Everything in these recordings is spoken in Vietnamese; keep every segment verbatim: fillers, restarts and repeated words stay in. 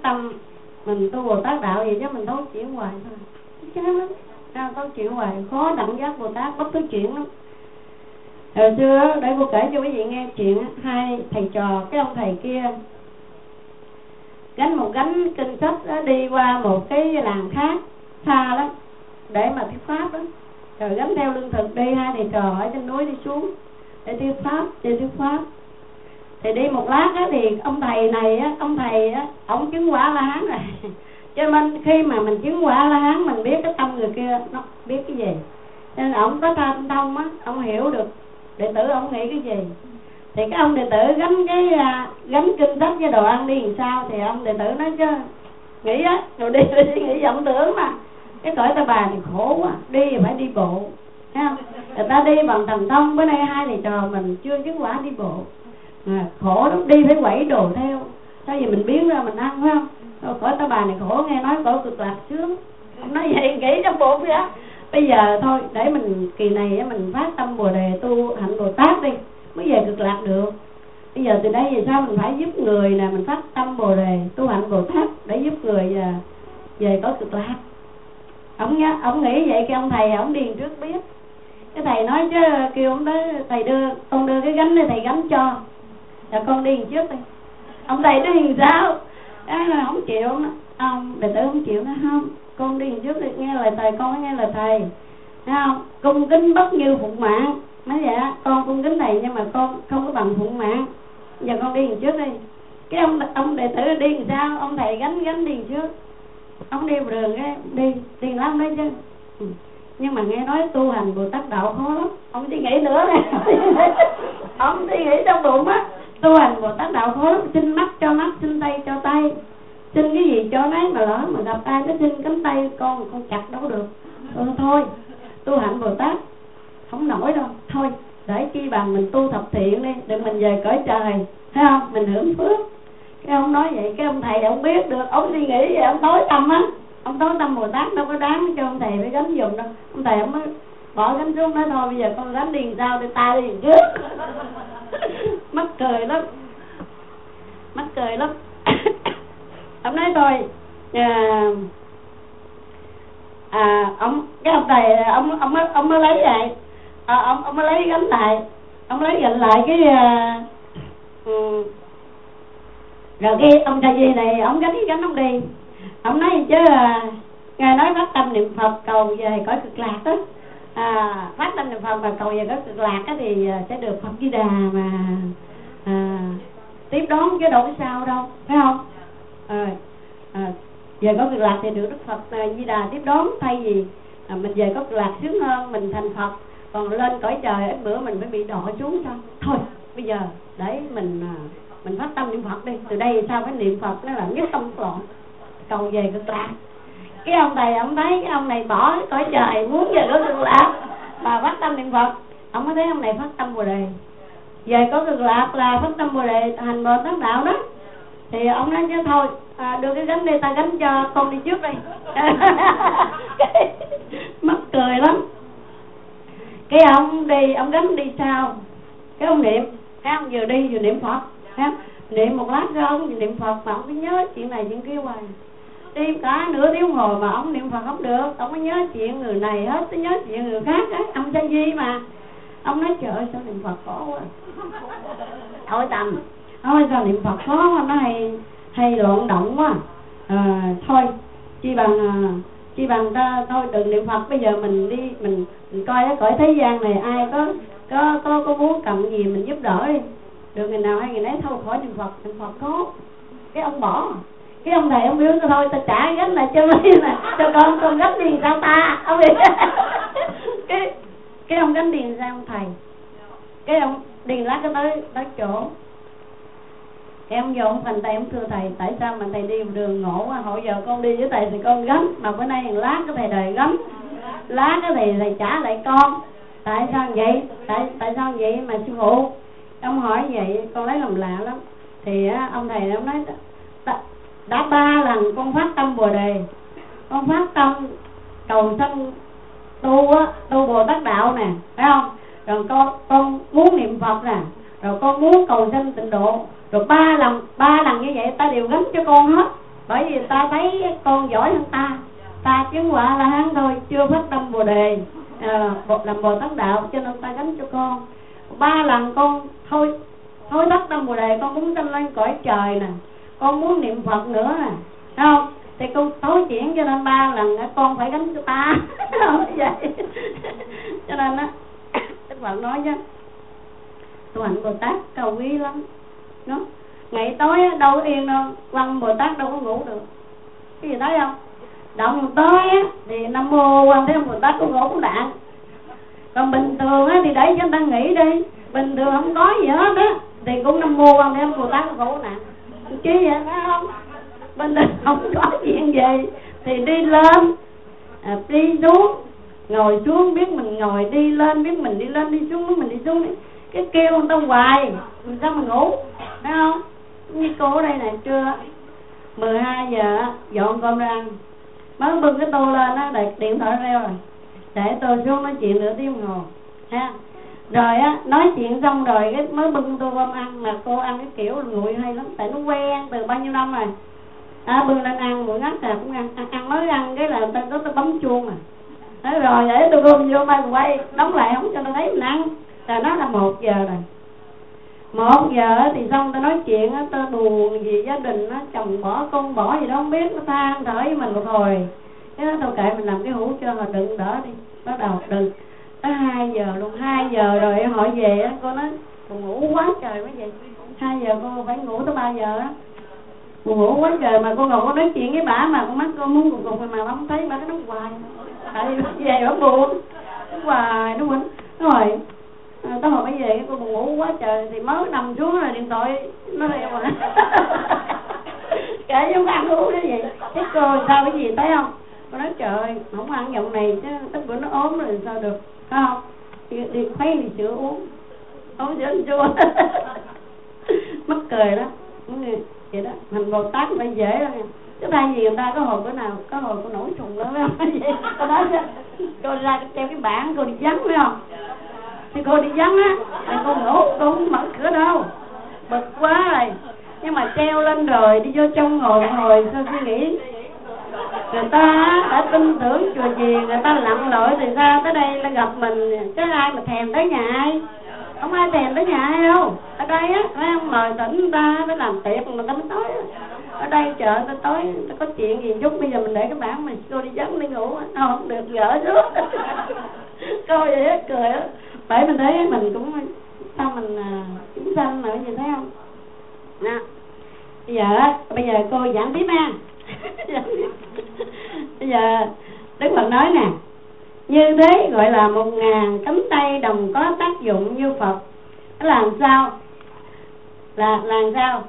tâm mình tu Bồ Tát đạo gì chứ mình thấu chuyển hoài thôi, chán lắm. Sao thấu chuyển hoài khó đẳng giác Bồ Tát bất cứ chuyện lắm. Hồi xưa để cô kể cho quý vị nghe chuyện hai thầy trò, cái ông thầy kia gánh một gánh kinh sách đi qua một cái làng khác xa lắm để mà thuyết pháp đó, rồi gánh theo lương thực đi. Hai thầy trò ở trên núi đi xuống để thuyết pháp, đi thuyết pháp. Thì đi một lát á, thì ông thầy này á, ông thầy á, ông chứng quả La Hán rồi. Cho nên khi mà mình chứng quả La Hán mình biết cái tâm người kia nó biết cái gì, nên ông có tham thông á, ông hiểu được đệ tử ông nghĩ cái gì. Thì cái ông đệ tử gánh cái gánh kinh sách với đồ ăn đi làm sao, thì ông đệ tử nói chứ nghĩ á, rồi đi đi nghĩ vọng tưởng mà cái cõi Ta Bà thì khổ quá, đi thì phải đi bộ, thấy không? Người ta đi bằng thần thông, bữa nay hai thầy trò mình chưa chứng quả đi bộ, à, khổ lắm, đi phải quẩy đồ theo, sao gì mình biến ra mình ăn, phải không? Rồi cõi Ta Bà này khổ, nghe nói cõi Cực Lạc sướng. Ông nói vậy nghĩ trong bụng vậy á. Bây giờ thôi để mình kỳ này mình phát tâm Bồ Đề tu hạnh Bồ Tát đi mới về Cực Lạc được. Bây giờ từ đây về sau mình phải giúp người nè, mình phát tâm Bồ Đề tu hạnh Bồ Tát để giúp người về, về có Cực Lạc. Ông nhá, ông nghĩ vậy, cái ông thầy ông điền trước biết. Cái thầy nói chứ kêu ông tới, thầy đưa con đưa cái gánh này thầy gánh cho, là con đi trước đi. Ông thầy nói làm sao? Cái là không chịu, ông đệ tử không chịu, nó không, con đi trước đi, nghe lời thầy, con phải nghe lời thầy, thấy không? Cung kính bất như phụng mạng. Nói vậy á, con cung kính thầy nhưng mà con không có bằng phụng mạng. Giờ con đi trước đi. Cái ông ông đệ tử đi làm sao? Ông thầy gánh gánh đi trước. Ông đi vào đường cái đi đi lắm đấy chứ. Ừ. Nhưng mà nghe nói tu hành Bồ Tát đạo khó lắm. Ông chỉ nghĩ nữa này. Ông chỉ nghĩ trong bụng á, tu hành Bồ Tát đạo khó lắm. Xin mắt cho mắt, xin tay cho tay, xin cái gì cho nấy, mà lỡ mà gặp ai nó xin cánh tay con con chặt đâu được. Ừ, thôi tu hạnh Bồ Tát không nổi đâu, thôi để chi bằng mình tu thập thiện đi để mình về cõi trời, thấy không, mình hưởng phước. Cái ông nói vậy, cái ông thầy ông biết được, ông suy nghĩ vậy, ông tối tâm á, ông tối tâm Bồ Tát đâu có đáng cho ông thầy phải gánh giùm đâu. Ông thầy ông mới bỏ gánh xuống, nói thôi bây giờ con gánh đi sao, để ta đi trước. Mắc cười lắm, mắc cười lắm. Ông nói thôi à, à ông cái ông thầy ông ông mới ông mới lấy lại, à, ông ông mới lấy gánh lại, ông lấy gánh lại cái uh, um, rồi cái ông thầy gì này ông gánh cái gánh ông đi. Ông nói chứ uh, ngài nói phát tâm niệm Phật cầu về cõi Cực Lạc đó, à, phát tâm niệm Phật và cầu về cõi Cực Lạc á thì sẽ được Phật Di Đà mà à, tiếp đón chứ đâu có sao đâu, phải không? À, à, về có Cực Lạc thì được Đức Phật à, Di Đà tiếp đón, thay vì à, mình về có Cực Lạc sướng hơn, mình thành Phật, còn lên cõi trời ít bữa mình phải bị đọa xuống sao? Thôi bây giờ để mình à, mình phát tâm niệm Phật đi, từ đây sao phải niệm Phật nó là nhất tâm loạn, cầu về Cực Lạc. Cái ông thầy ông thấy cái ông này bỏ cái cõi trời muốn về có Cực Lạc mà phát tâm niệm Phật, ông mới thấy ông này phát tâm Bồ Đề, về có Cực Lạc là phát tâm Bồ Đề hành Bồ Tát đạo đó. Thì ông nói chứ thôi à, đưa cái gánh đi, ta gánh cho con đi trước đi. Mắc cười lắm. Cái ông đi, ông gánh đi sau, cái ông niệm, cái ông vừa đi vừa niệm Phật, thấy niệm một lát rồi ông vừa niệm Phật mà ông cứ nhớ chuyện này chuyện kia hoài. Đi cả nửa tiếng hồ mà ông niệm Phật không được, ông có nhớ chuyện người này hết, tôi nhớ chuyện người khác á, ông Sa Di mà. Ông nói trời ơi sao niệm Phật khó quá. Thôi tầm, thôi sao niệm Phật khó quá, nó hay hay loạn động quá. À, thôi chi bằng à, chi bằng ta thôi đừng niệm Phật, bây giờ mình đi mình, mình coi cái cõi thế gian này ai có có có có muốn cầm gì mình giúp đỡ đi, được ngày nào hay ngày nấy, thôi khỏi niệm Phật, niệm Phật khó. Cái ông bỏ. Cái ông thầy ông biểu thôi ta trả gánh lại cho mấy nè, cho con con gánh đi sao ta, ông biết. cái cái ông gánh điền ra ông thầy, cái ông điền lát cái tới tới chỗ em vô ông thành tay, ông thưa thầy tại sao mà thầy đi đường ngộ quá, hồi giờ con đi với thầy thì con gánh, mà bữa nay lát cái thầy đời gánh, lát cái thầy thầy trả lại con, tại sao vậy, tại tại sao vậy mà sư phụ? Ông hỏi vậy con lấy làm lạ lắm. Thì á, ông thầy ông nói đã ba lần con phát tâm Bồ Đề, con phát tâm cầu sanh tu á, tu Bồ Tát đạo nè, phải không? Rồi con con muốn niệm Phật nè, rồi con muốn cầu sanh tịnh độ, rồi ba lần ba lần như vậy ta đều gánh cho con hết. Bởi vì ta thấy con giỏi hơn ta, ta chứng quả là hắn thôi, chưa phát tâm Bồ đề, à, làm Bồ Tát đạo, cho nên ta gánh cho con. Ba lần con thôi thôi phát tâm Bồ đề, con muốn sanh lên cõi trời nè, con muốn niệm Phật nữa nè, thấy không? Thì con thối chuyển cho nên ba lần con phải gánh cho ta. Vậy cho nên á Đức Phật nói chứ tu hành Bồ Tát cao quý lắm nó. Ngày tối đâu có yên đâu, Quan Bồ Tát đâu có ngủ được. Cái gì thấy không? Động tới á thì Nam Mô Quan Thế Âm Bồ Tát cũng ngủ cũng đạn. Còn bình thường á thì để cho người ta nghỉ đi, bình thường không có gì hết á thì cũng Nam Mô Quan Thế Âm Bồ Tát cũng ngủ nè. Chứ vậy phải không? Bình thường không có chuyện gì thì đi lên, à, đi xuống, ngồi xuống biết mình ngồi, đi lên biết mình đi lên, đi xuống biết mình đi xuống. Cái kêu người ta hoài mình sao mà ngủ, thấy không? Như cô ở đây này, trưa mười hai giờ dọn cơm ra ăn, mới bưng cái tô lên á, để điện thoại reo rồi, để tôi xuống nói chuyện nửa tiếng đồng hồ ha. Rồi á nói chuyện xong rồi cái mới bưng tô cơm ăn, mà cô ăn cái kiểu nguội hay lắm, tại nó quen từ bao nhiêu năm rồi. À, bưng lên ăn, nguội ngắt là cũng ăn, ăn, ăn mới ăn cái là tôi tôi bấm chuông mà. Nói rồi để tôi gom vô mai quay đóng lại không cho nó thấy mình ăn. Là nó là một giờ rồi. Một giờ thì xong ta nói chuyện á, ta buồn gì gia đình á, chồng bỏ con bỏ gì đó không biết, nó than thở với mình một hồi. Cái đó thôi kệ mình làm cái hũ cho họ đừng đỡ đi. Bắt đầu đừng. Tới hai giờ luôn, hai giờ rồi hỏi về á, cô nói buồn ngủ quá trời mới vậy. Hai giờ cô phải ngủ tới ba giờ á. Buồn ngủ quá trời mà cô ngồi có nói chuyện với bả mà con mắt cô muốn cùng cùng mà không thấy bả nó nói hoài. Tại vì về bả buồn. Nó hoài, nó quýnh. Nó hỏi à, tới hồi mới về cái cô buồn ngủ quá trời thì mới nằm xuống rồi điện thoại nó reo rồi. Kể giống ăn uống đó vậy. Cái cô sao cái gì thấy không? Cô nói trời không ăn giọng này chứ tất bữa nó ốm rồi sao được, phải không? Đi, đi khuấy đi sữa uống, uống sữa ăn chua. Mắc cười đó. Vậy đó, mình Bồ Tát phải dễ lắm nha. Chứ thay vì người ta có hồi bữa nào, có hồi cô nổi trùng nữa phải không? Vậy cô nói chứ, cô ra treo cái bảng cô đi vắng phải không? Thì cô đi vắng á, thì cô ngủ, cô không mở cửa đâu, bực quá rồi. Nhưng mà treo lên rồi, đi vô trong ngồi ngồi sao suy nghĩ. Người ta đã tin tưởng chùa chiền, người ta lặn lội thì sao tới đây là gặp mình, chứ ai mà thèm tới nhà ai. Không ai thèm tới nhà ai đâu. Ở đây á, phải không, mời tỉnh người ta phải làm tiệc mà ta mới tới. Ở đây chợ ta tới, ta có chuyện gì chút, bây giờ mình để cái bảng mình cô đi vắng đi ngủ, nó không được gỡ xuống. Cô vậy á, cười á. Bởi mình thấy mình cũng, sao mình à, chúng sanh mà gì thấy không? Nè, bây giờ á, bây giờ cô giảng tiếp ha. Bây giờ Đức Phật nói nè, như thế gọi là một ngàn cánh tay đồng có tác dụng như Phật. Nó là làm sao? Là làm sao?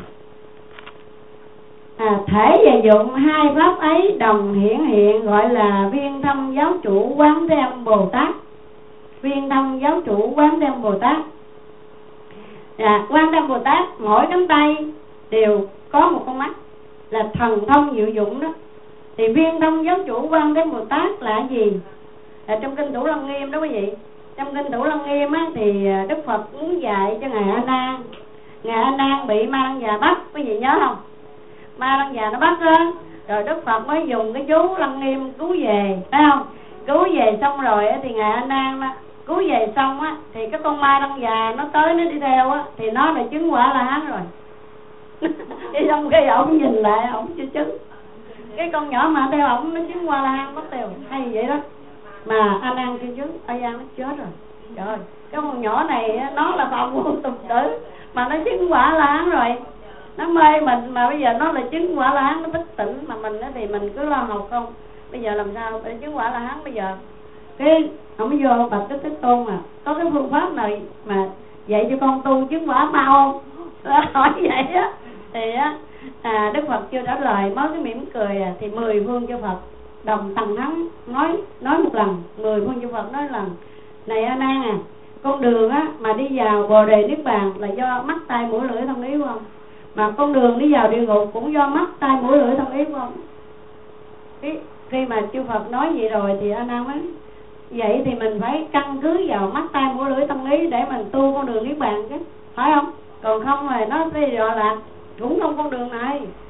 À, thể và dụng hai pháp ấy đồng hiển hiện gọi là viên thông giáo chủ Quán Thế Âm Bồ Tát. Viên thông giáo chủ Quán Thế Âm Bồ Tát. À, Quán Thế Âm Bồ Tát mỗi cánh tay đều có một con mắt, là thần thông diệu dụng đó. Thì viên thông giáo chủ Quán Thế Âm Bồ Tát là gì? Là trong kinh Thủ Lăng Nghiêm đó quý vị. Trong kinh Thủ Lăng Nghiêm á, thì Đức Phật muốn dạy cho ngài A Nan. Ngài A Nan bị ma lăng già bắt, quý vị nhớ không? Ma lăng già nó bắt á, rồi Đức Phật mới dùng cái chú Lăng Nghiêm cứu về, phải không? Cứu về xong rồi á, thì ngài A Nan á, cứu về xong á, thì cái con ma lăng già nó tới nó đi theo á, thì nó là chứng quả La Hán rồi. Thì xong cái ổng nhìn lại ổng chưa chứng. Cái con nhỏ mà theo ổng nó chứng quả La Hán mất tiêu, hay vậy đó. Mà A Nan chưa chứng, A Nan nó chết rồi. Trời ơi, cái con nhỏ này nó là phàm phu tục tử mà nó chứng quả La Hán rồi. Nó mê mình mà bây giờ nó là chứng quả La Hán, nó thức tỉnh, mà mình đó thì mình cứ lo học không. Bây giờ làm sao để chứng quả La Hán bây giờ? Cái ông vô bạch Đức Thế Tôn mà có cái phương pháp này mà dạy cho con tu chứng quả mau không? Hỏi vậy á thì á, à, Đức Phật chưa trả lời, mới cái mỉm cười à, thì mười phương chư Phật đồng tầng hắn nói nói một lần. Mười phương chư Phật nói lần này A Nan à, con đường á mà đi vào Bồ Đề Niết Bàn là do mắt tai mũi lưỡi thân ý của ông, mà con đường đi vào địa ngục cũng do mắt tai mũi lưỡi thân ý của ông. Khi, khi mà chư Phật nói vậy rồi thì A Nan nói vậy thì mình phải căn cứ vào mắt tai mũi lưỡi thân ý để mình tu con đường Niết Bàn chứ, phải không? Còn không thì nó sẽ gọi là cũng không con đường này.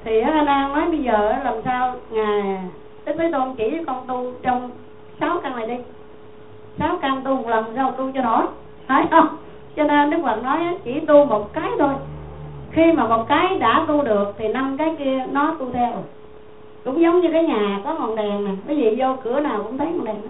Thì A Nan nói bây giờ làm sao ngài Đức Thế Tôn chỉ cho con tu trong sáu căn này đi, sáu căn tu một lần sao tu cho nổi, phải không? Cho nên Đức Phật nói chỉ tu một cái thôi. Khi mà một cái đã tu được thì năm cái kia nó tu theo. Cũng giống như cái nhà có ngọn đèn nè, quý vị vô cửa nào cũng thấy ngọn đèn đó.